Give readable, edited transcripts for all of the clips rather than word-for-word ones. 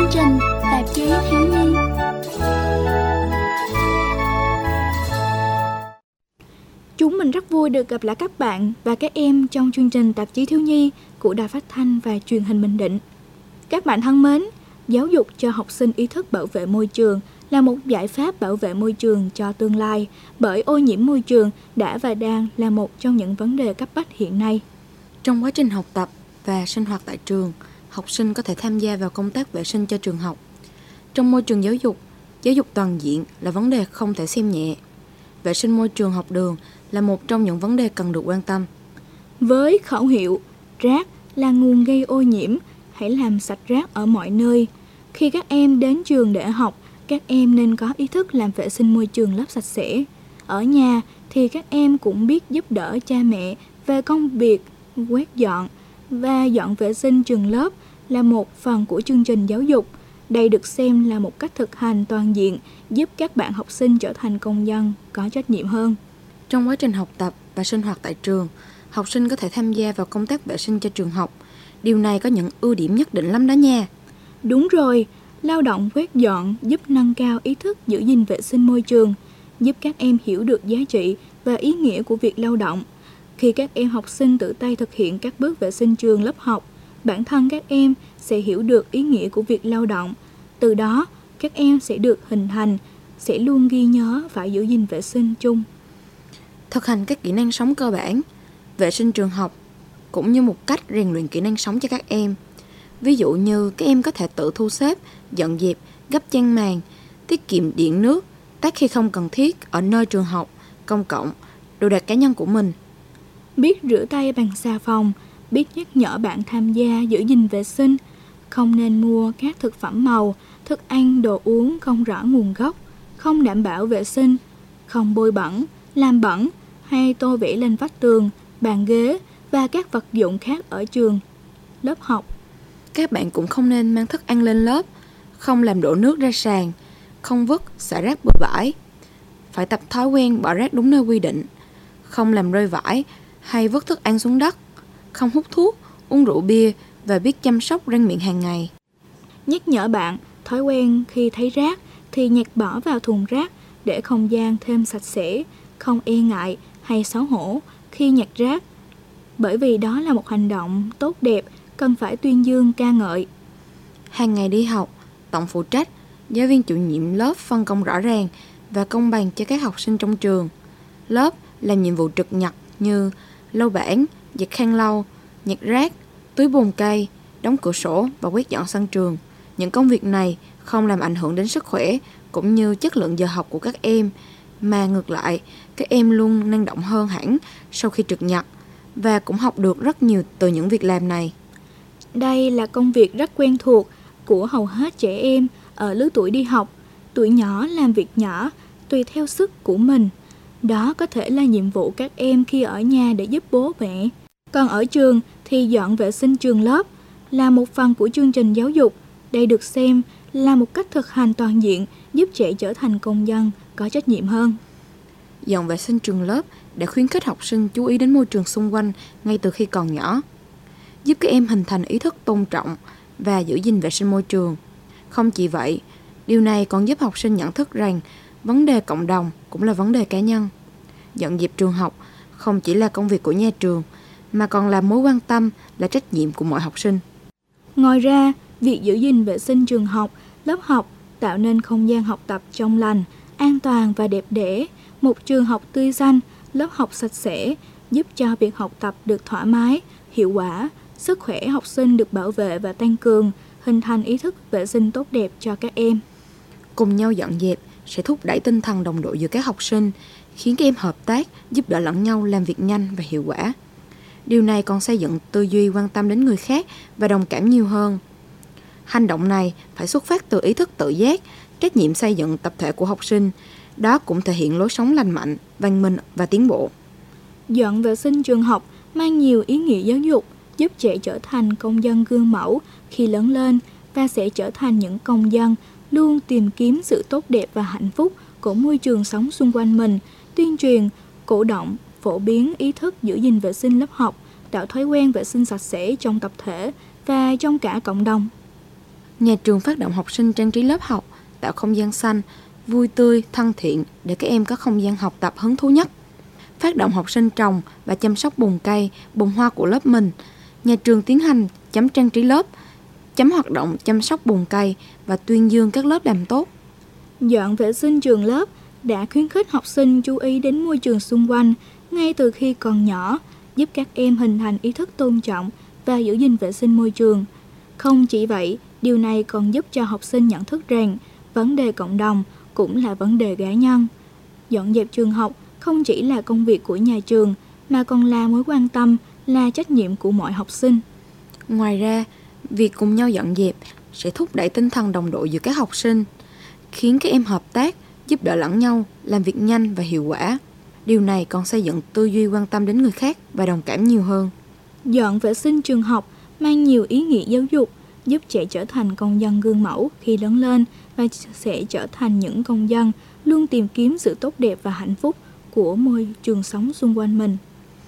trình tạp chí thiếu nhi. Chúng mình rất vui được gặp lại các bạn và các em trong chương trình tạp chí thiếu nhi của Đài Phát thanh và Truyền hình Bình Định. Các bạn thân mến, giáo dục cho học sinh ý thức bảo vệ môi trường là một giải pháp bảo vệ môi trường cho tương lai, bởi ô nhiễm môi trường đã và đang là một trong những vấn đề cấp bách hiện nay. Trong quá trình học tập và sinh hoạt tại trường, học sinh có thể tham gia vào công tác vệ sinh cho trường học. Trong môi trường giáo dục toàn diện là vấn đề không thể xem nhẹ. Vệ sinh môi trường học đường là một trong những vấn đề cần được quan tâm. Với khẩu hiệu rác là nguồn gây ô nhiễm, hãy làm sạch rác ở mọi nơi. Khi các em đến trường để học, các em nên có ý thức làm vệ sinh môi trường lớp sạch sẽ. Ở nhà thì các em cũng biết giúp đỡ cha mẹ về công việc quét dọn và dọn vệ sinh trường lớp là một phần của chương trình giáo dục. Đây được xem là một cách thực hành toàn diện giúp các bạn học sinh trở thành công dân có trách nhiệm hơn. Trong quá trình học tập và sinh hoạt tại trường, học sinh có thể tham gia vào công tác vệ sinh cho trường học. Điều này có những ưu điểm nhất định lắm đó nha. Đúng rồi, lao động quét dọn giúp nâng cao ý thức giữ gìn vệ sinh môi trường, giúp các em hiểu được giá trị và ý nghĩa của việc lao động. Khi các em học sinh tự tay thực hiện các bước vệ sinh trường lớp học, bản thân các em sẽ hiểu được ý nghĩa của việc lao động. Từ đó, các em sẽ được hình thành, sẽ luôn ghi nhớ phải giữ gìn vệ sinh chung. Thực hành các kỹ năng sống cơ bản, vệ sinh trường học cũng như một cách rèn luyện kỹ năng sống cho các em. Ví dụ như các em có thể tự thu xếp, dọn dẹp, gấp chăn màn, tiết kiệm điện nước, tắt khi không cần thiết ở nơi trường học, công cộng, đồ đạc cá nhân của mình. Biết rửa tay bằng xà phòng, biết nhắc nhở bạn tham gia giữ gìn vệ sinh, không nên mua các thực phẩm màu, thức ăn, đồ uống không rõ nguồn gốc, không đảm bảo vệ sinh, không bôi bẩn, làm bẩn hay tô vẽ lên vách tường, bàn ghế và các vật dụng khác ở trường, lớp học. Các bạn cũng không nên mang thức ăn lên lớp, không làm đổ nước ra sàn, không vứt, xả rác bừa bãi. Phải tập thói quen bỏ rác đúng nơi quy định, không làm rơi vải hay vứt thức ăn xuống đất, không hút thuốc, uống rượu bia và biết chăm sóc răng miệng hàng ngày. Nhắc nhở bạn thói quen khi thấy rác thì nhặt bỏ vào thùng rác để không gian thêm sạch sẽ, không e ngại hay xấu hổ khi nhặt rác, bởi vì đó là một hành động tốt đẹp cần phải tuyên dương ca ngợi. Hàng ngày đi học, tổng phụ trách, giáo viên chủ nhiệm lớp phân công rõ ràng và công bằng cho các học sinh trong trường. Lớp làm nhiệm vụ trực nhật như lau bảng, giặt khăn lau, nhặt rác, tưới bồn cây, đóng cửa sổ và quét dọn sân trường. Những công việc này không làm ảnh hưởng đến sức khỏe cũng như chất lượng giờ học của các em, mà ngược lại, các em luôn năng động hơn hẳn sau khi trực nhật và cũng học được rất nhiều từ những việc làm này. Đây là công việc rất quen thuộc của hầu hết trẻ em ở lứa tuổi đi học. Tuổi nhỏ làm việc nhỏ tùy theo sức của mình. Đó có thể là nhiệm vụ các em khi ở nhà để giúp bố mẹ. Còn ở trường thì dọn vệ sinh trường lớp là một phần của chương trình giáo dục. Đây được xem là một cách thực hành toàn diện giúp trẻ trở thành công dân có trách nhiệm hơn. Dọn vệ sinh trường lớp để khuyến khích học sinh chú ý đến môi trường xung quanh ngay từ khi còn nhỏ, giúp các em hình thành ý thức tôn trọng và giữ gìn vệ sinh môi trường. Không chỉ vậy, điều này còn giúp học sinh nhận thức rằng vấn đề cộng đồng cũng là vấn đề cá nhân. Dọn dẹp trường học không chỉ là công việc của nhà trường, mà còn là mối quan tâm, là trách nhiệm của mọi học sinh. Ngoài ra, việc giữ gìn vệ sinh trường học, lớp học tạo nên không gian học tập trong lành, an toàn và đẹp đẽ. Một trường học tươi xanh, lớp học sạch sẽ giúp cho việc học tập được thoải mái, hiệu quả, sức khỏe học sinh được bảo vệ và tăng cường, hình thành ý thức vệ sinh tốt đẹp cho các em. Cùng nhau dọn dẹp sẽ thúc đẩy tinh thần đồng đội giữa các học sinh, khiến các em hợp tác, giúp đỡ lẫn nhau làm việc nhanh và hiệu quả. Điều này còn xây dựng tư duy quan tâm đến người khác và đồng cảm nhiều hơn. Hành động này phải xuất phát từ ý thức tự giác, trách nhiệm xây dựng tập thể của học sinh. Đó cũng thể hiện lối sống lành mạnh, văn minh và tiến bộ. Dọn vệ sinh trường học mang nhiều ý nghĩa giáo dục, giúp trẻ trở thành công dân gương mẫu khi lớn lên và sẽ trở thành những công dân luôn tìm kiếm sự tốt đẹp và hạnh phúc của môi trường sống xung quanh mình, tuyên truyền, cổ động, phổ biến ý thức giữ gìn vệ sinh lớp học, tạo thói quen vệ sinh sạch sẽ trong tập thể và trong cả cộng đồng. Nhà trường phát động học sinh trang trí lớp học, tạo không gian xanh, vui tươi, thân thiện để các em có không gian học tập hứng thú nhất. Phát động học sinh trồng và chăm sóc bồn cây, bồn hoa của lớp mình. Nhà trường tiến hành chấm trang trí lớp, chấm hoạt động chăm sóc bồn cây và tuyên dương các lớp làm tốt. Dọn vệ sinh trường lớp đã khuyến khích học sinh chú ý đến môi trường xung quanh ngay từ khi còn nhỏ, giúp các em hình thành ý thức tôn trọng và giữ gìn vệ sinh môi trường. Không chỉ vậy, điều này còn giúp cho học sinh nhận thức rằng vấn đề cộng đồng cũng là vấn đề cá nhân. Dọn dẹp trường học không chỉ là công việc của nhà trường mà còn là mối quan tâm, là trách nhiệm của mọi học sinh. Ngoài ra, việc cùng nhau dọn dẹp sẽ thúc đẩy tinh thần đồng đội giữa các học sinh, khiến các em hợp tác, giúp đỡ lẫn nhau, làm việc nhanh và hiệu quả. Điều này còn xây dựng tư duy quan tâm đến người khác và đồng cảm nhiều hơn. Dọn vệ sinh trường học mang nhiều ý nghĩa giáo dục, giúp trẻ trở thành công dân gương mẫu khi lớn lên và sẽ trở thành những công dân luôn tìm kiếm sự tốt đẹp và hạnh phúc của môi trường sống xung quanh mình.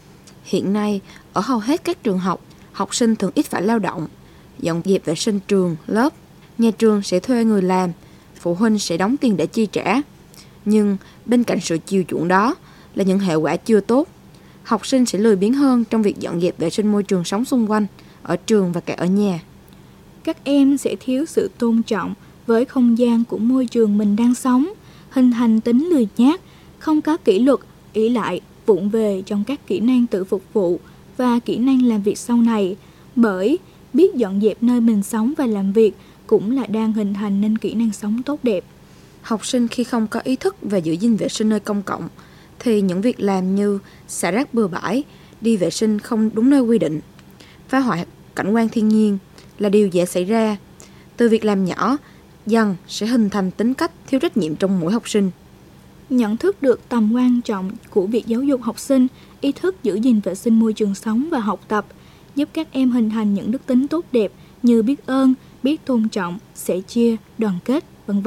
Hiện nay, ở hầu hết các trường học, học sinh thường ít phải lao động. Dọn dẹp vệ sinh trường, lớp, nhà trường sẽ thuê người làm, phụ huynh sẽ đóng tiền để chi trả. Nhưng bên cạnh sự chiều chuộng đó là những hệ quả chưa tốt. Học sinh sẽ lười biếng hơn trong việc dọn dẹp vệ sinh môi trường sống xung quanh, ở trường và cả ở nhà. Các em sẽ thiếu sự tôn trọng với không gian của môi trường mình đang sống, hình thành tính lười nhác, không có kỷ luật, ỷ lại, vụng về trong các kỹ năng tự phục vụ và kỹ năng làm việc sau này. Bởi biết dọn dẹp nơi mình sống và làm việc cũng là đang hình thành nên kỹ năng sống tốt đẹp. Học sinh khi không có ý thức về giữ gìn vệ sinh nơi công cộng thì những việc làm như xả rác bừa bãi, đi vệ sinh không đúng nơi quy định, phá hoại cảnh quan thiên nhiên là điều dễ xảy ra. Từ việc làm nhỏ, dần sẽ hình thành tính cách thiếu trách nhiệm trong mỗi học sinh. Nhận thức được tầm quan trọng của việc giáo dục học sinh, ý thức giữ gìn vệ sinh môi trường sống và học tập, giúp các em hình thành những đức tính tốt đẹp như biết ơn, biết tôn trọng, sẻ chia, đoàn kết, v.v.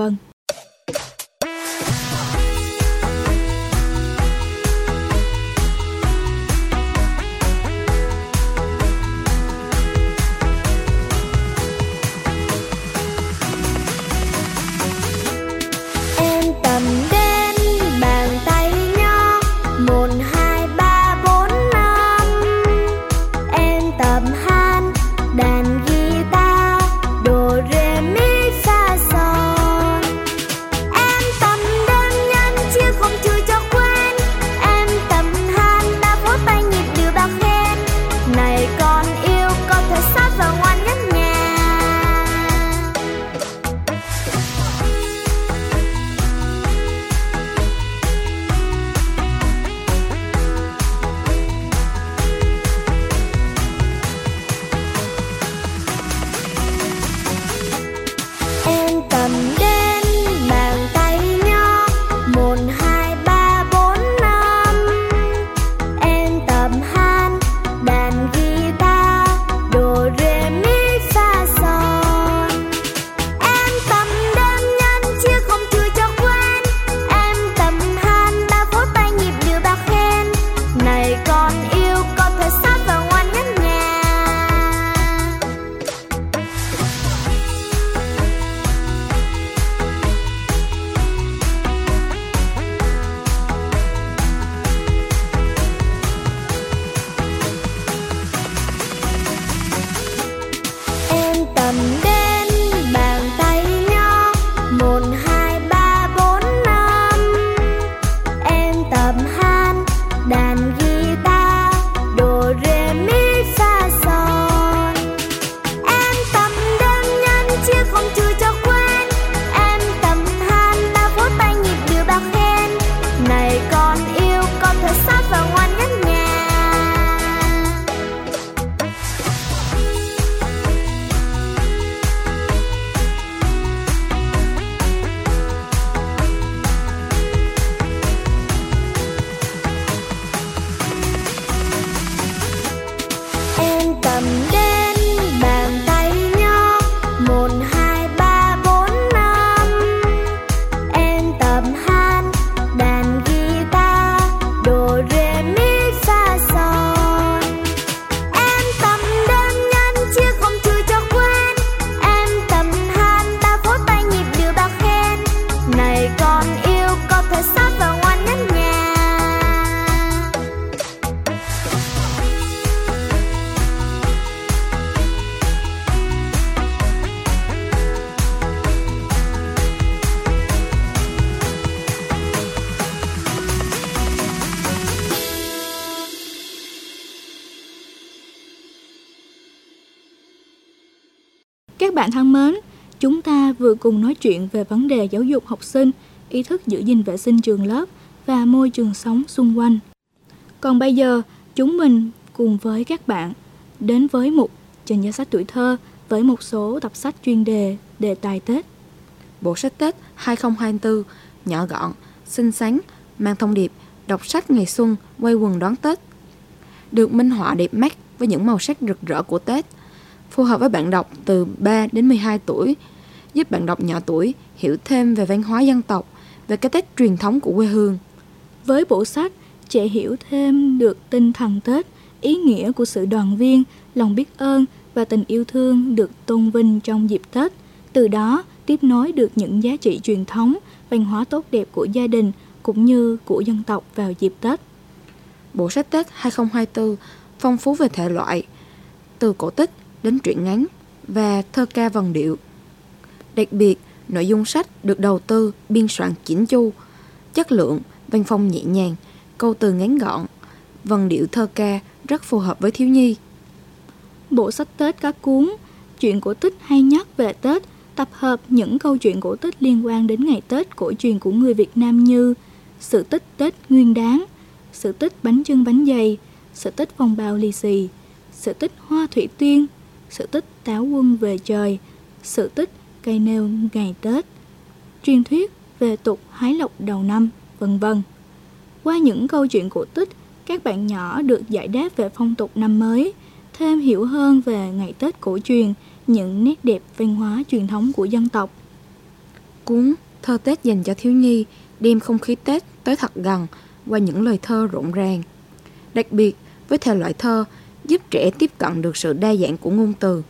Các bạn thân mến, chúng ta vừa cùng nói chuyện về vấn đề giáo dục học sinh, ý thức giữ gìn vệ sinh trường lớp và môi trường sống xung quanh. Còn bây giờ, chúng mình cùng với các bạn đến với mục Trên Giá Sách Tuổi Thơ với một số tập sách chuyên đề tài Tết. Bộ sách Tết 2024 nhỏ gọn, xinh xắn, mang thông điệp đọc sách ngày xuân, quây quần đón Tết. Được minh họa đẹp mắt với những màu sắc rực rỡ của Tết, phù hợp với bạn đọc từ 3 đến 12 tuổi, giúp bạn đọc nhỏ tuổi hiểu thêm về văn hóa dân tộc, về cái Tết truyền thống của quê hương. Với bộ sách, trẻ hiểu thêm được tinh thần Tết, ý nghĩa của sự đoàn viên, lòng biết ơn và tình yêu thương được tôn vinh trong dịp Tết. Từ đó, tiếp nối được những giá trị truyền thống, văn hóa tốt đẹp của gia đình cũng như của dân tộc vào dịp Tết. Bộ sách Tết 2024 phong phú về thể loại, từ cổ tích đến truyện ngắn và thơ ca vần điệu. Đặc biệt, nội dung sách được đầu tư, biên soạn chỉnh chu, chất lượng, văn phong nhẹ nhàng, câu từ ngắn gọn, vần điệu thơ ca rất phù hợp với thiếu nhi. Bộ sách Tết có cuốn Chuyện cổ tích hay nhất về Tết, tập hợp những câu chuyện cổ tích liên quan đến ngày Tết cổ truyền của người Việt Nam như Sự tích Tết Nguyên Đán, Sự tích Bánh Chưng Bánh Dày, Sự tích Phong Bao Lì Xì, Sự tích Hoa Thủy Tiên, Sự tích Táo Quân Về Trời, Sự tích Cây Nêu Ngày Tết, truyền thuyết về tục hái lộc đầu năm, vân vân. Qua những câu chuyện cổ tích, các bạn nhỏ được giải đáp về phong tục năm mới, thêm hiểu hơn về ngày Tết cổ truyền, những nét đẹp văn hóa truyền thống của dân tộc. Cuốn Thơ Tết dành cho thiếu nhi đem không khí Tết tới thật gần qua những lời thơ rộn ràng. Đặc biệt với thể loại thơ giúp trẻ tiếp cận được sự đa dạng của ngôn từ.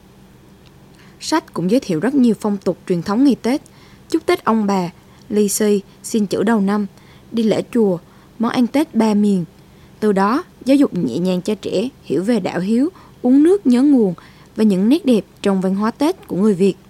Sách cũng giới thiệu rất nhiều phong tục truyền thống ngày Tết, chúc Tết ông bà, lì xì, xin chữ đầu năm, đi lễ chùa, món ăn Tết ba miền. Từ đó, giáo dục nhẹ nhàng cho trẻ hiểu về đạo hiếu, uống nước nhớ nguồn và những nét đẹp trong văn hóa Tết của người Việt.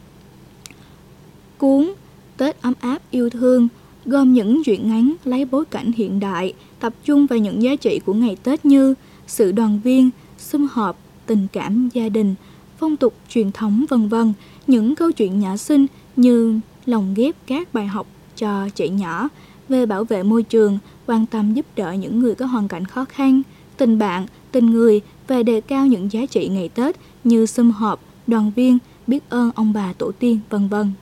Cuốn Tết ấm áp yêu thương gồm những truyện ngắn lấy bối cảnh hiện đại, tập trung vào những giá trị của ngày Tết như sự đoàn viên, sum họp, tình cảm gia đình, phong tục truyền thống vân vân. Những câu chuyện nhỏ xinh như lồng ghép các bài học cho trẻ nhỏ về bảo vệ môi trường, quan tâm giúp đỡ những người có hoàn cảnh khó khăn, tình bạn, tình người và đề cao những giá trị ngày Tết như sum họp, đoàn viên, biết ơn ông bà tổ tiên, vân vân.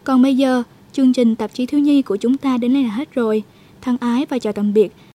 Còn bây giờ, chương trình tạp chí thiếu nhi của chúng ta đến đây là hết rồi. Thân ái và chào tạm biệt.